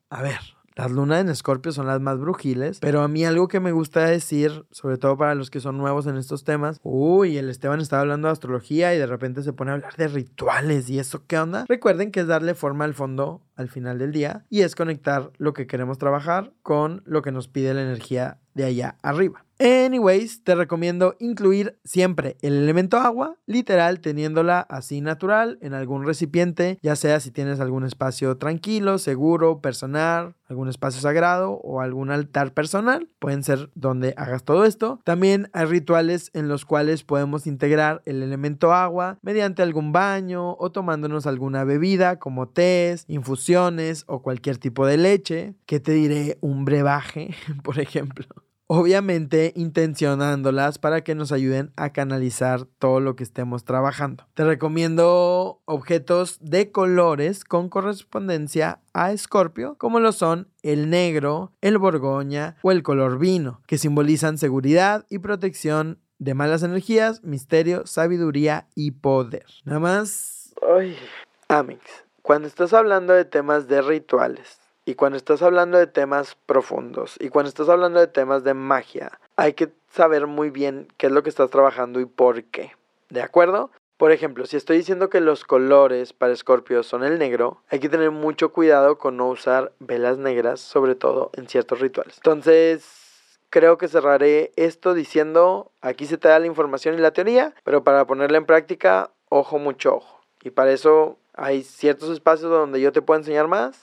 las lunas en Escorpio son las más brujiles, pero a mí algo que me gusta decir, sobre todo para los que son nuevos en estos temas, el Esteban estaba hablando de astrología y de repente se pone a hablar de rituales y eso, ¿qué onda? Recuerden que es darle forma al fondo al final del día y es conectar lo que queremos trabajar con lo que nos pide la energía de allá arriba. Anyways, te recomiendo incluir siempre el elemento agua, literal teniéndola así natural en algún recipiente, ya sea si tienes algún espacio tranquilo, seguro, personal, algún espacio sagrado o algún altar personal, pueden ser donde hagas todo esto. También hay rituales en los cuales podemos integrar el elemento agua mediante algún baño o tomándonos alguna bebida como tés, infusiones o cualquier tipo de leche, que te diré un brebaje, por ejemplo. Obviamente intencionándolas para que nos ayuden a canalizar todo lo que estemos trabajando. Te recomiendo objetos de colores con correspondencia a Escorpio, como lo son el negro, el borgoña o el color vino, que simbolizan seguridad y protección de malas energías, misterio, sabiduría y poder. Nada más, Amix, cuando estás hablando de temas de rituales, y cuando estás hablando de temas profundos y cuando estás hablando de temas de magia, hay que saber muy bien qué es lo que estás trabajando y por qué. ¿De acuerdo? Por ejemplo, si estoy diciendo que los colores para Escorpio son el negro, hay que tener mucho cuidado con no usar velas negras, sobre todo en ciertos rituales. Entonces, creo que cerraré esto diciendo, aquí se te da la información y la teoría, pero para ponerla en práctica, mucho ojo. Y para eso hay ciertos espacios donde yo te puedo enseñar más.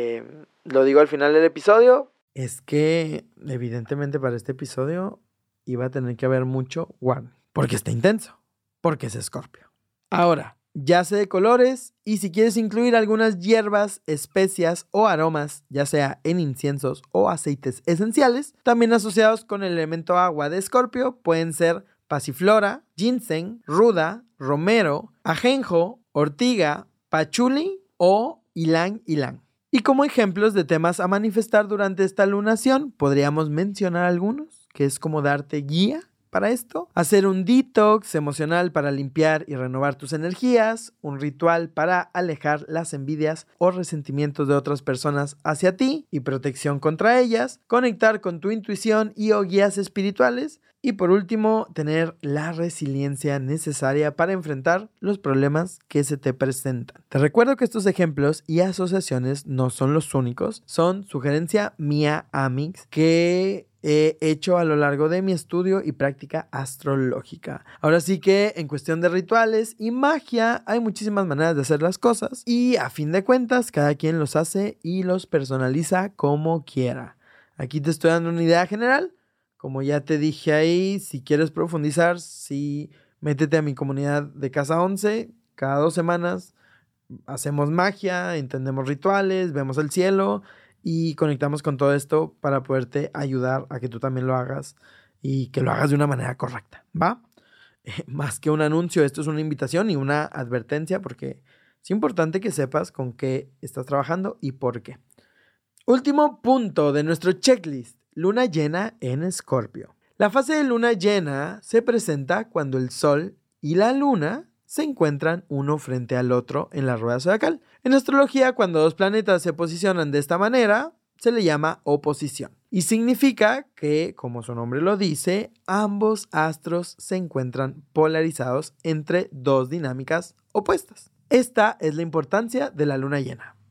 Lo digo al final del episodio. Es que evidentemente para este episodio iba a tener que haber mucho warning, porque está intenso, porque es Escorpio. Ahora, ya sé de colores y si quieres incluir algunas hierbas, especias o aromas, ya sea en inciensos o aceites esenciales, también asociados con el elemento agua de Escorpio, pueden ser pasiflora, ginseng, ruda, romero, ajenjo, ortiga, pachuli o ylang ylang. Y como ejemplos de temas a manifestar durante esta lunación, podríamos mencionar algunos, que es como darte guía para esto, hacer un detox emocional para limpiar y renovar tus energías, un ritual para alejar las envidias o resentimientos de otras personas hacia ti y protección contra ellas, conectar con tu intuición y o guías espirituales, y por último, tener la resiliencia necesaria para enfrentar los problemas que se te presentan. Te recuerdo que estos ejemplos y asociaciones no son los únicos, son sugerencia mía, Amix, que he hecho a lo largo de mi estudio y práctica astrológica. Ahora sí que en cuestión de rituales y magia hay muchísimas maneras de hacer las cosas y a fin de cuentas cada quien los hace y los personaliza como quiera. Aquí te estoy dando una idea general. Como ya te dije ahí, si quieres profundizar, sí, métete a mi comunidad de Casa 11. Cada 2 semanas hacemos magia, entendemos rituales, vemos el cielo y conectamos con todo esto para poderte ayudar a que tú también lo hagas y que lo hagas de una manera correcta, ¿va? Más que un anuncio, esto es una invitación y una advertencia porque es importante que sepas con qué estás trabajando y por qué. Último punto de nuestro checklist. Luna llena en Escorpio. La fase de luna llena se presenta cuando el Sol y la Luna se encuentran uno frente al otro en la rueda zodiacal. En astrología, cuando dos planetas se posicionan de esta manera, se le llama oposición. Y significa que, como su nombre lo dice, ambos astros se encuentran polarizados entre dos dinámicas opuestas. Esta es la importancia de la luna llena.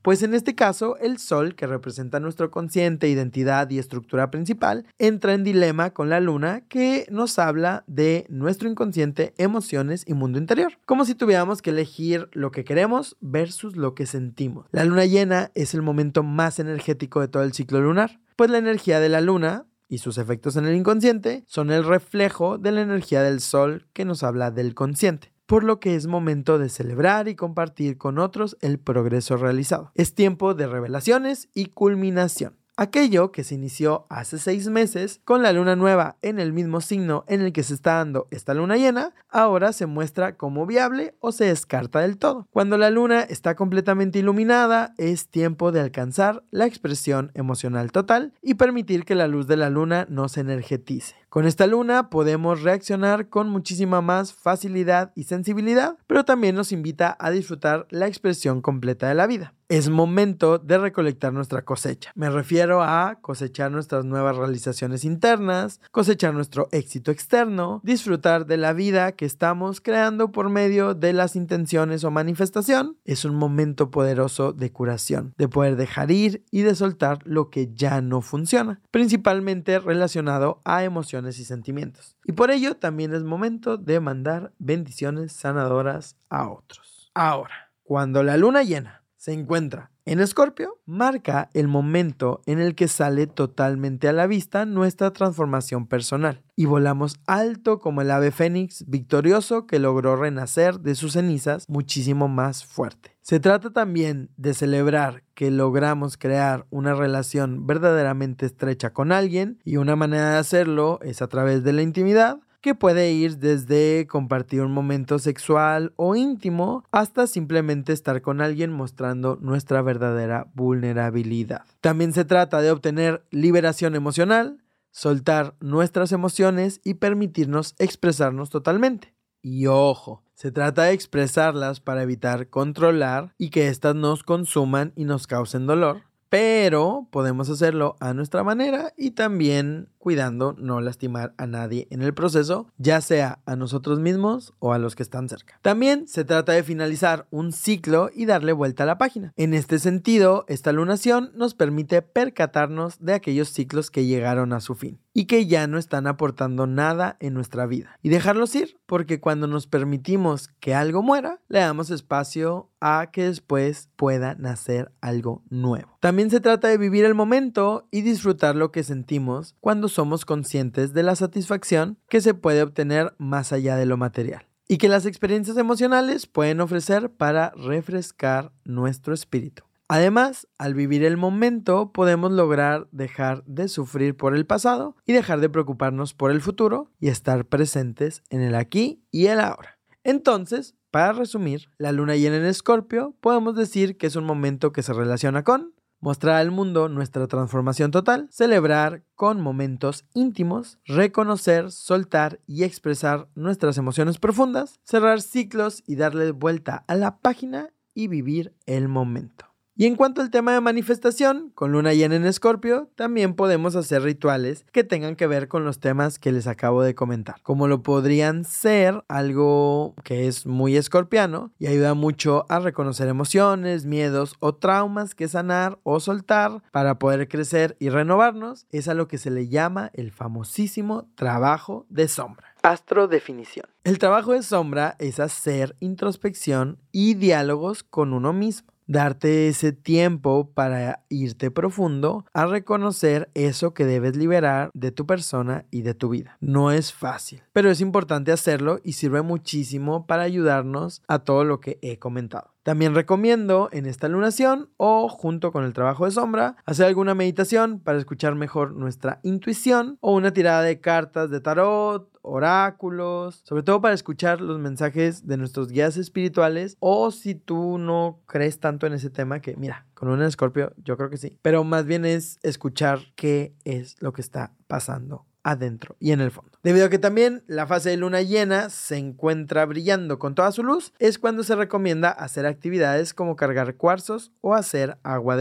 Pues en este caso, el Sol, que representa nuestro consciente, identidad y estructura principal, entra en dilema con la Luna, que nos habla de nuestro inconsciente, emociones y mundo interior. Como si tuviéramos que elegir lo que queremos versus lo que sentimos. La Luna llena es el momento más energético de todo el ciclo lunar, pues la energía de la Luna y sus efectos en el inconsciente son el reflejo de la energía del Sol, que nos habla del consciente, por lo que es momento de celebrar y compartir con otros el progreso realizado. Es tiempo de revelaciones y culminación. Aquello que se inició hace 6 meses con la luna nueva en el mismo signo en el que se está dando esta luna llena, ahora se muestra como viable o se descarta del todo. Cuando la luna está completamente iluminada, es tiempo de alcanzar la expresión emocional total y permitir que la luz de la luna nos energetice. Con esta luna podemos reaccionar con muchísima más facilidad y sensibilidad, pero también nos invita a disfrutar la expresión completa de la vida. Es momento de recolectar nuestra cosecha. Me refiero a cosechar nuestras nuevas realizaciones internas, cosechar nuestro éxito externo, disfrutar de la vida que estamos creando por medio de las intenciones o manifestación. Es un momento poderoso de curación, de poder dejar ir y de soltar lo que ya no funciona, principalmente relacionado a emociones y sentimientos. Y por ello también es momento de mandar bendiciones sanadoras a otros. Ahora, cuando la luna llena se encuentra en Escorpio, marca el momento en el que sale totalmente a la vista nuestra transformación personal y volamos alto como el ave fénix victorioso que logró renacer de sus cenizas muchísimo más fuerte. Se trata también de celebrar que logramos crear una relación verdaderamente estrecha con alguien, y una manera de hacerlo es a través de la intimidad, que puede ir desde compartir un momento sexual o íntimo hasta simplemente estar con alguien mostrando nuestra verdadera vulnerabilidad. También se trata de obtener liberación emocional, soltar nuestras emociones y permitirnos expresarnos totalmente. Y ojo, se trata de expresarlas para evitar controlar y que éstas nos consuman y nos causen dolor, pero podemos hacerlo a nuestra manera y también cuidando no lastimar a nadie en el proceso, ya sea a nosotros mismos o a los que están cerca. También se trata de finalizar un ciclo y darle vuelta a la página. En este sentido, esta lunación nos permite percatarnos de aquellos ciclos que llegaron a su fin y que ya no están aportando nada en nuestra vida, y dejarlos ir, porque cuando nos permitimos que algo muera, le damos espacio a que después pueda nacer algo nuevo. También se trata de vivir el momento y disfrutar lo que sentimos cuando somos conscientes de la satisfacción que se puede obtener más allá de lo material, y que las experiencias emocionales pueden ofrecer para refrescar nuestro espíritu. Además, al vivir el momento, podemos lograr dejar de sufrir por el pasado y dejar de preocuparnos por el futuro y estar presentes en el aquí y el ahora. Entonces, para resumir, la luna llena en Escorpio podemos decir que es un momento que se relaciona con mostrar al mundo nuestra transformación total, celebrar con momentos íntimos, reconocer, soltar y expresar nuestras emociones profundas, cerrar ciclos y darle vuelta a la página y vivir el momento. Y en cuanto al tema de manifestación, con luna llena en Escorpio, también podemos hacer rituales que tengan que ver con los temas que les acabo de comentar, como lo podrían ser algo que es muy escorpiano y ayuda mucho a reconocer emociones, miedos o traumas que sanar o soltar para poder crecer y renovarnos. Es a lo que se le llama el famosísimo trabajo de sombra. Astrodefinición. El trabajo de sombra es hacer introspección y diálogos con uno mismo. Darte ese tiempo para irte profundo a reconocer eso que debes liberar de tu persona y de tu vida. No es fácil, pero es importante hacerlo y sirve muchísimo para ayudarnos a todo lo que he comentado. También recomiendo en esta lunación o junto con el trabajo de sombra hacer alguna meditación para escuchar mejor nuestra intuición o una tirada de cartas de tarot, oráculos, sobre todo para escuchar los mensajes de nuestros guías espirituales, o si tú no crees tanto en ese tema, que mira, con luna en Escorpio yo creo que sí, pero más bien es escuchar qué es lo que está pasando adentro y en el fondo. Debido a que también la fase de luna llena se encuentra brillando con toda su luz, es cuando se recomienda hacer actividades como cargar cuarzos o hacer agua de luna.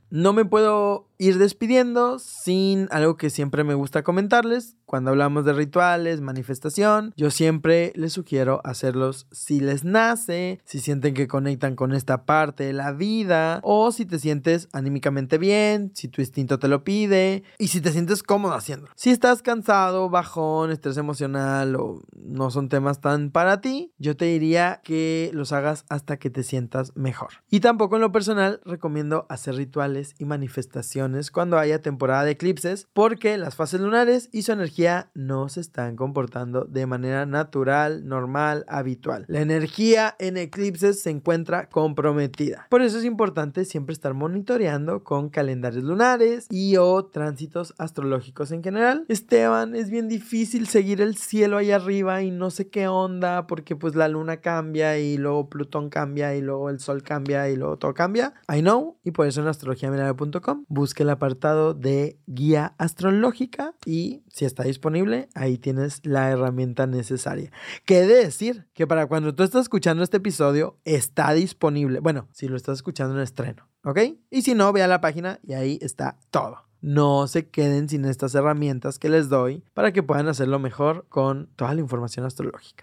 no me puedo ir despidiendo sin algo que siempre me gusta comentarles. Cuando hablamos de rituales, manifestación, yo siempre les sugiero hacerlos si les nace, si sienten que conectan con esta parte de la vida, o si te sientes anímicamente bien, si tu instinto te lo pide y si te sientes cómodo haciéndolo. Si estás cansado, bajón, estrés emocional o no son temas tan para ti, yo te diría que los hagas hasta que te sientas mejor. Y tampoco en lo personal recomiendo hacer rituales y manifestaciones cuando haya temporada de eclipses, porque las fases lunares y su energía no se están comportando de manera natural, normal, habitual. La energía en eclipses se encuentra comprometida. Por eso es importante siempre estar monitoreando con calendarios lunares y o tránsitos astrológicos en general. Esteban, es bien difícil seguir el cielo ahí arriba y no sé qué onda porque pues la luna cambia y luego Plutón cambia y luego el sol cambia y luego todo cambia. I know, y por eso en astrologiamilenario.com busque el apartado de guía astrológica y si está disponible, ahí tienes la herramienta necesaria. ¿Qué de decir? Que para cuando tú estás escuchando este episodio, está disponible. Bueno, si lo estás escuchando en estreno, ¿ok? Y si no, ve a la página y ahí está todo. No se queden sin estas herramientas que les doy para que puedan hacerlo mejor con toda la información astrológica.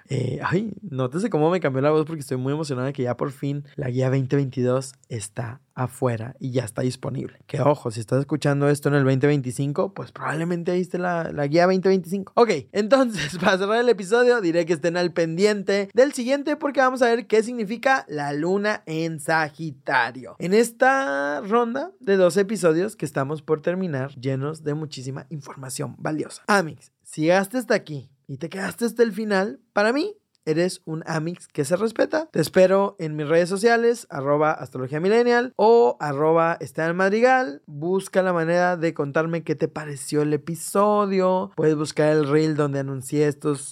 Nótese cómo me cambió la voz porque estoy muy emocionada de que ya por fin la guía 2022 está afuera y ya está disponible. Que ojo, si estás escuchando esto en el 2025, pues probablemente viste la guía 2025. Ok, entonces para cerrar el episodio diré que estén al pendiente del siguiente porque vamos a ver qué significa la luna en Sagitario. En esta ronda de 2 episodios que estamos por terminar, llenos de muchísima información valiosa. Amix, si llegaste hasta aquí y te quedaste hasta el final, para mí eres un Amix que se respeta. Te espero en mis redes sociales, @astrologiamillennial o @estebanmadrigal. Busca la manera de contarme qué te pareció el episodio. Puedes buscar el reel donde anuncié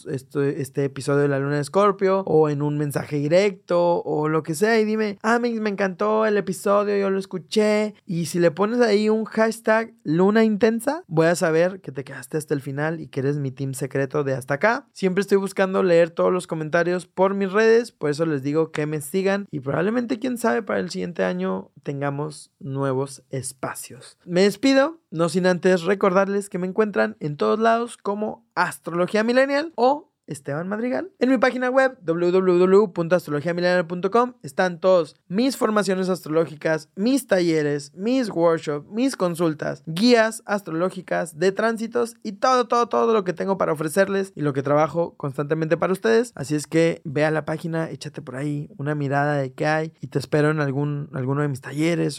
este episodio de la luna de Escorpio o en un mensaje directo o lo que sea y dime, Amix, me encantó el episodio, yo lo escuché. Y si le pones ahí un hashtag luna intensa, voy a saber que te quedaste hasta el final y que eres mi team secreto de hasta acá. Siempre estoy buscando leer todos los comentarios por mis redes, por eso les digo que me sigan y probablemente, quién sabe, para el siguiente año tengamos nuevos espacios. Me despido, no sin antes recordarles que me encuentran en todos lados como Astrología Millennial o Esteban Madrigal. En mi página web www.astrologiamillennial.com están todos mis formaciones astrológicas, mis talleres, mis workshops, mis consultas, guías astrológicas de tránsitos y todo lo que tengo para ofrecerles y lo que trabajo constantemente para ustedes. Así es que ve a la página, échate por ahí una mirada de qué hay y te espero en alguno de mis talleres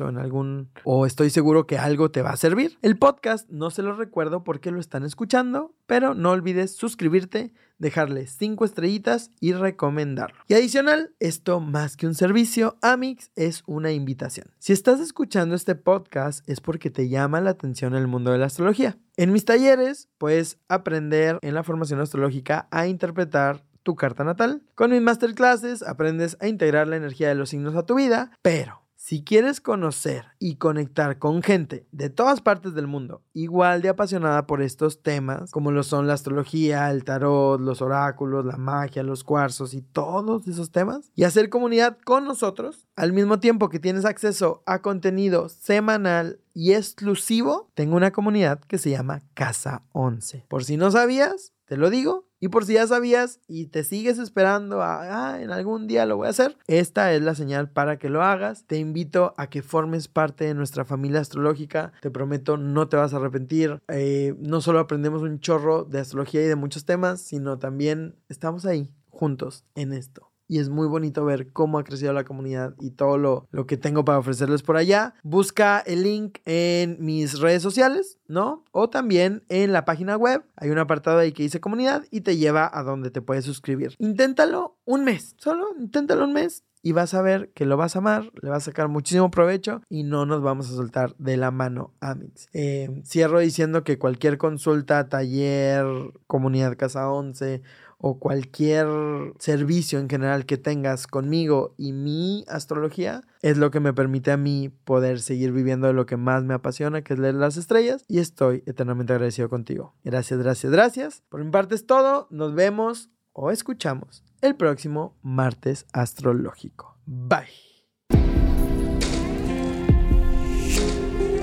o estoy seguro que algo te va a servir. El podcast no se lo recuerdo porque lo están escuchando, pero no olvides suscribirte, dejarle 5 estrellitas y recomendarlo. Y adicional, esto más que un servicio, Amix, es una invitación. Si estás escuchando este podcast es porque te llama la atención el mundo de la astrología. En mis talleres puedes aprender en la formación astrológica a interpretar tu carta natal. Con mis masterclasses aprendes a integrar la energía de los signos a tu vida, pero si quieres conocer y conectar con gente de todas partes del mundo, igual de apasionada por estos temas, como lo son la astrología, el tarot, los oráculos, la magia, los cuarzos y todos esos temas, y hacer comunidad con nosotros, al mismo tiempo que tienes acceso a contenido semanal y exclusivo, tengo una comunidad que se llama Casa 11. Por si no sabías, te lo digo. Y por si ya sabías y te sigues esperando en algún día lo voy a hacer, esta es la señal para que lo hagas. Te invito a que formes parte de nuestra familia astrológica. Te prometo, no te vas a arrepentir. No solo aprendemos un chorro de astrología y de muchos temas, sino también estamos ahí juntos en esto. Y es muy bonito ver cómo ha crecido la comunidad y todo lo que tengo para ofrecerles por allá. Busca el link en mis redes sociales, ¿no? O también en la página web. Hay un apartado ahí que dice comunidad y te lleva a donde te puedes suscribir. Inténtalo un mes. Solo inténtalo un mes y vas a ver que lo vas a amar, le vas a sacar muchísimo provecho y no nos vamos a soltar de la mano, Amix. Cierro diciendo que cualquier consulta, taller, comunidad Casa 11 o cualquier servicio en general que tengas conmigo y mi astrología es lo que me permite a mí poder seguir viviendo de lo que más me apasiona, que es leer las estrellas, y estoy eternamente agradecido contigo. Gracias. Por mi parte es todo. Nos vemos o escuchamos el próximo martes astrológico. Bye.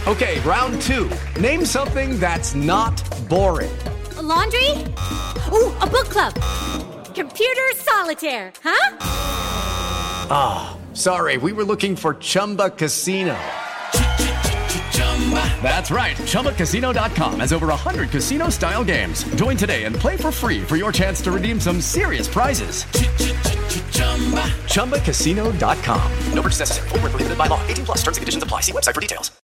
Okay, round two. Name something that's not boring. A laundry? Ooh, a book club. Computer solitaire, huh? Ah, oh, sorry, we were looking for Chumba Casino. That's right, ChumbaCasino.com has over 100 casino-style games. Join today and play for free for your chance to redeem some serious prizes. ChumbaCasino.com. No purchase necessary. Void where prohibited by law. 18+. Terms and conditions apply. See website for details.